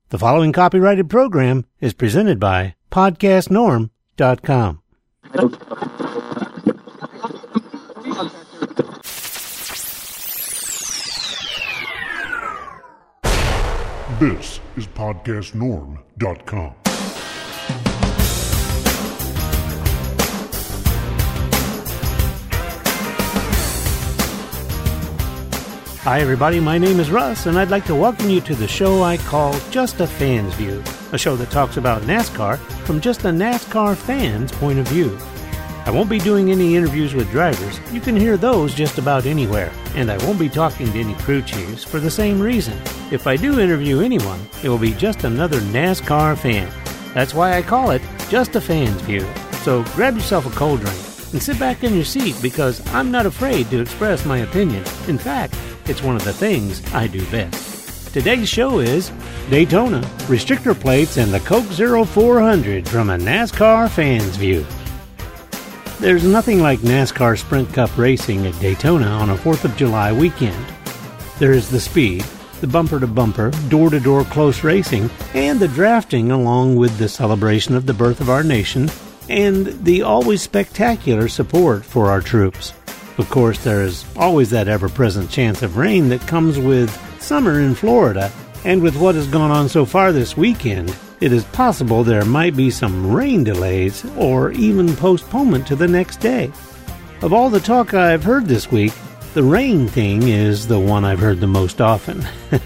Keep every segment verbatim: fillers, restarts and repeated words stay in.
The following copyrighted program is presented by podcast norm dot com. This is podcast norm dot com. Hi everybody, my name is Russ, and I'd like to welcome you to the show I call Just a Fan's View, a show that talks about NASCAR from just a NASCAR fan's point of view. I won't be doing any interviews with drivers. You can hear those just about anywhere, and I won't be talking to any crew chiefs for the same reason. If I do interview anyone, it will be just another NASCAR fan. That's why I call it Just a Fan's View. So grab yourself a cold drink and sit back in your seat, because I'm not afraid to express my opinion. In fact, it's one of the things I do best. Today's show is Daytona, restrictor plates, and the Coke Zero four hundred from a NASCAR fan's view. There's nothing like NASCAR Sprint Cup racing at Daytona on a fourth of July weekend. There is the speed, the bumper-to-bumper, door-to-door close racing, and the drafting, along with the celebration of the birth of our nation, and the always spectacular support for our troops. Of course, there is always that ever-present chance of rain that comes with summer in Florida, and with what has gone on so far this weekend, it is possible there might be some rain delays or even postponement to the next day. Of all the talk I've heard this week, the rain thing is the one I've heard the most often.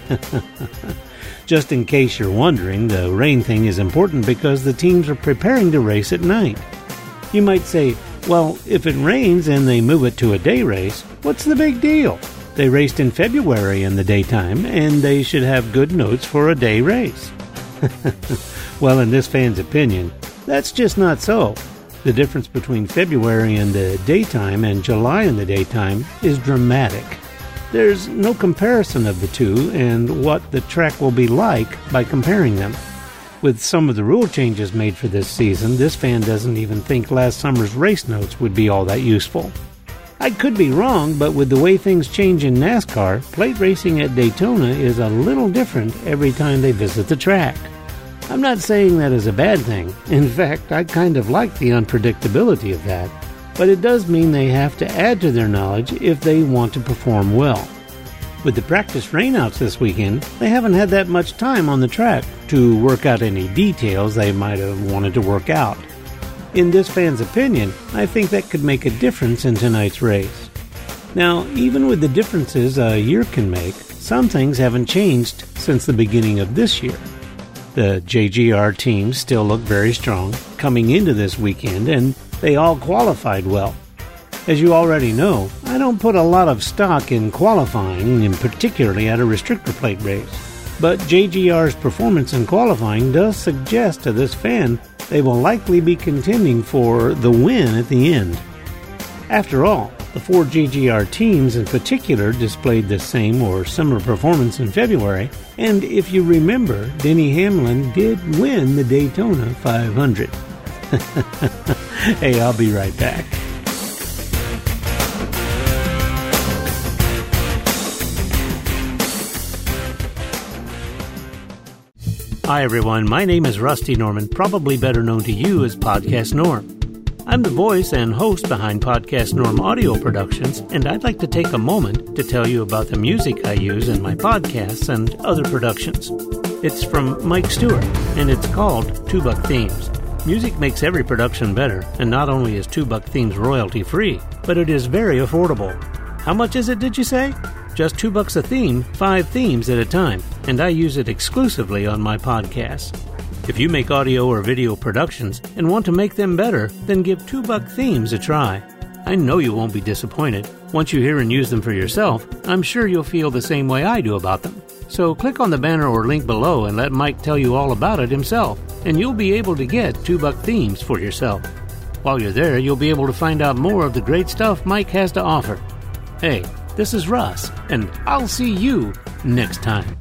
Just in case you're wondering, the rain thing is important because the teams are preparing to race at night. You might say, well, if it rains and they move it to a day race, what's the big deal? They raced in February in the daytime, and they should have good notes for a day race. Well, in this fan's opinion, that's just not so. The difference between February in the daytime and July in the daytime is dramatic. There's no comparison of the two and what the track will be like by comparing them. With some of the rule changes made for this season, this fan doesn't even think last summer's race notes would be all that useful. I could be wrong, but with the way things change in NASCAR, plate racing at Daytona is a little different every time they visit the track. I'm not saying that is a bad thing. In fact, I kind of like the unpredictability of that. But it does mean they have to add to their knowledge if they want to perform well. With the practice rainouts this weekend, they haven't had that much time on the track to work out any details they might have wanted to work out. In this fan's opinion, I think that could make a difference in tonight's race. Now, even with the differences a year can make, some things haven't changed since the beginning of this year. The J G R teams still look very strong coming into this weekend, and they all qualified well. As you already know, I don't put a lot of stock in qualifying, and particularly at a restrictor plate race. But J G R's performance in qualifying does suggest to this fan they will likely be contending for the win at the end. After all, the four J G R teams in particular displayed the same or similar performance in February, and if you remember, Denny Hamlin did win the Daytona five hundred. Hey, I'll be right back. Hi everyone, my name is Rusty Norman, probably better known to you as Podcast Norm. I'm the voice and host behind Podcast Norm Audio Productions, and I'd like to take a moment to tell you about the music I use in my podcasts and other productions. It's from Mike Stewart, and it's called Two Buck Themes. Music makes every production better, and not only is Two Buck Themes royalty-free, but it is very affordable. How much is it, did you say? Just two bucks a theme, five themes at a time, and I use it exclusively on my podcast. If you make audio or video productions and want to make them better, then give Two Buck Themes a try. I know you won't be disappointed. Once you hear and use them for yourself, I'm sure you'll feel the same way I do about them. So click on the banner or link below and let Mike tell you all about it himself, and you'll be able to get Two Buck Themes for yourself. While you're there, you'll be able to find out more of the great stuff Mike has to offer. Hey, this is Russ, and I'll see you next time.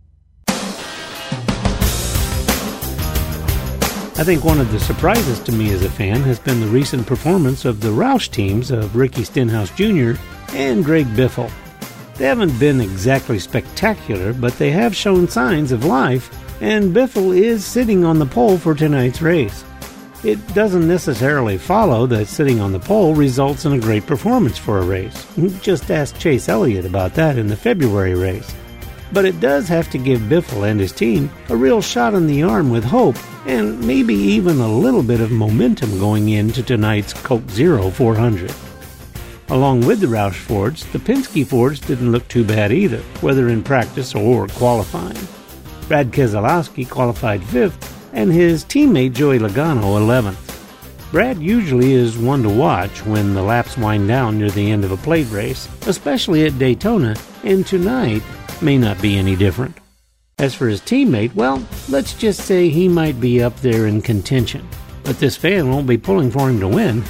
I think one of the surprises to me as a fan has been the recent performance of the Roush teams of Ricky Stenhouse Junior and Greg Biffle. They haven't been exactly spectacular, but they have shown signs of life and Biffle is sitting on the pole for tonight's race. It doesn't necessarily follow that sitting on the pole results in a great performance for a race. Just ask Chase Elliott about that in the February race. But it does have to give Biffle and his team a real shot in the arm with hope, and maybe even a little bit of momentum going into tonight's Coke Zero four hundred. Along with the Roush Fords, the Penske Fords didn't look too bad either, whether in practice or qualifying. Brad Keselowski qualified fifth, and his teammate Joey Logano eleventh. Brad usually is one to watch when the laps wind down near the end of a plate race, especially at Daytona, and tonight may not be any different. As for his teammate, well, let's just say he might be up there in contention, but this fan won't be pulling for him to win.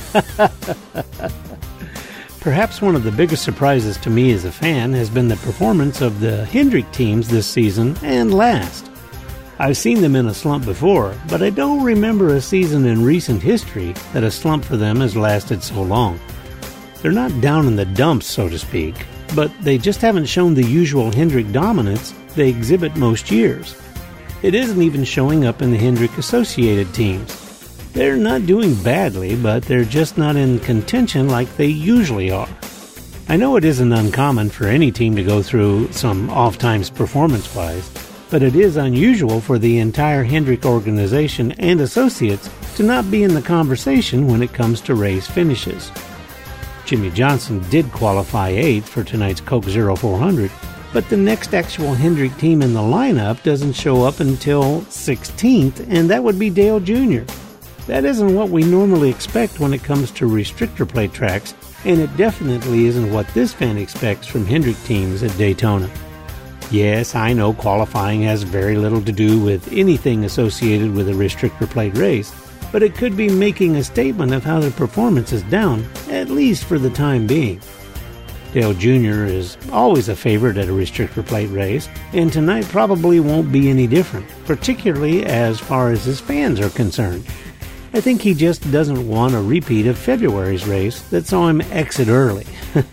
Perhaps one of the biggest surprises to me as a fan has been the performance of the Hendrick teams this season and last. I've seen them in a slump before, but I don't remember a season in recent history that a slump for them has lasted so long. They're not down in the dumps, so to speak, but they just haven't shown the usual Hendrick dominance they exhibit most years. It isn't even showing up in the Hendrick associated teams. They're not doing badly, but they're just not in contention like they usually are. I know it isn't uncommon for any team to go through some off times performance-wise, but it is unusual for the entire Hendrick organization and associates to not be in the conversation when it comes to race finishes. Jimmy Johnson did qualify eighth for tonight's Coke Zero four hundred, but the next actual Hendrick team in the lineup doesn't show up until sixteenth, and that would be Dale Junior That isn't what we normally expect when it comes to restrictor plate tracks, and it definitely isn't what this fan expects from Hendrick teams at Daytona. Yes, I know qualifying has very little to do with anything associated with a restrictor plate race, but it could be making a statement of how their performance is down, at least for the time being. Dale Junior is always a favorite at a restrictor plate race, and tonight probably won't be any different, particularly as far as his fans are concerned. I think he just doesn't want a repeat of February's race that saw him exit early.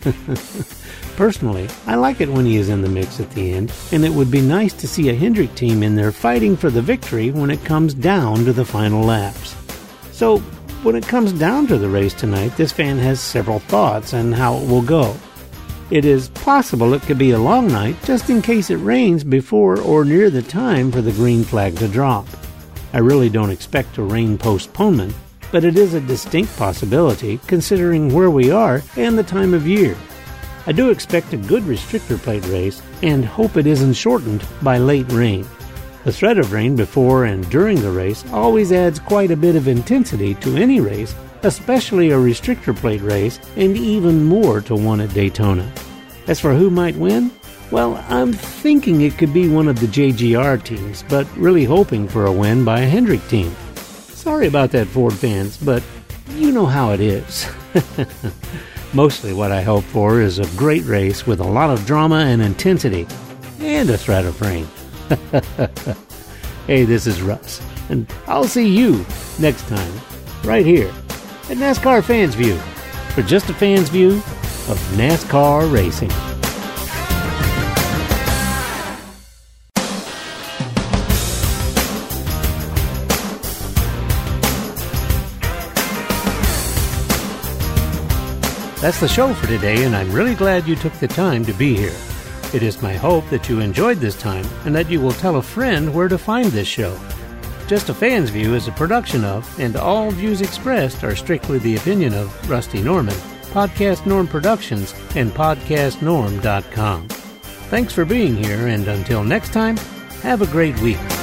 Personally, I like it when he is in the mix at the end, and it would be nice to see a Hendrick team in there fighting for the victory when it comes down to the final laps. So, when it comes down to the race tonight, this fan has several thoughts on how it will go. It is possible it could be a long night just in case it rains before or near the time for the green flag to drop. I really don't expect a rain postponement, but it is a distinct possibility considering where we are and the time of year. I do expect a good restrictor plate race and hope it isn't shortened by late rain. The threat of rain before and during the race always adds quite a bit of intensity to any race, especially a restrictor plate race, and even more to one at Daytona. As for who might win, well, I'm thinking it could be one of the J G R teams, but really hoping for a win by a Hendrick team. Sorry about that, Ford fans, but you know how it is. Mostly what I hope for is a great race with a lot of drama and intensity, and a threat of rain. Hey, this is Russ, and I'll see you next time, right here at NASCAR Fans View, for just a fan's view of NASCAR racing. That's the show for today, and I'm really glad you took the time to be here. It is my hope that you enjoyed this time and that you will tell a friend where to find this show. Just a Fan's View is a production of, and all views expressed are strictly the opinion of, Rusty Norman, Podcast Norm Productions, and podcast norm dot com. Thanks for being here, and until next time, have a great week.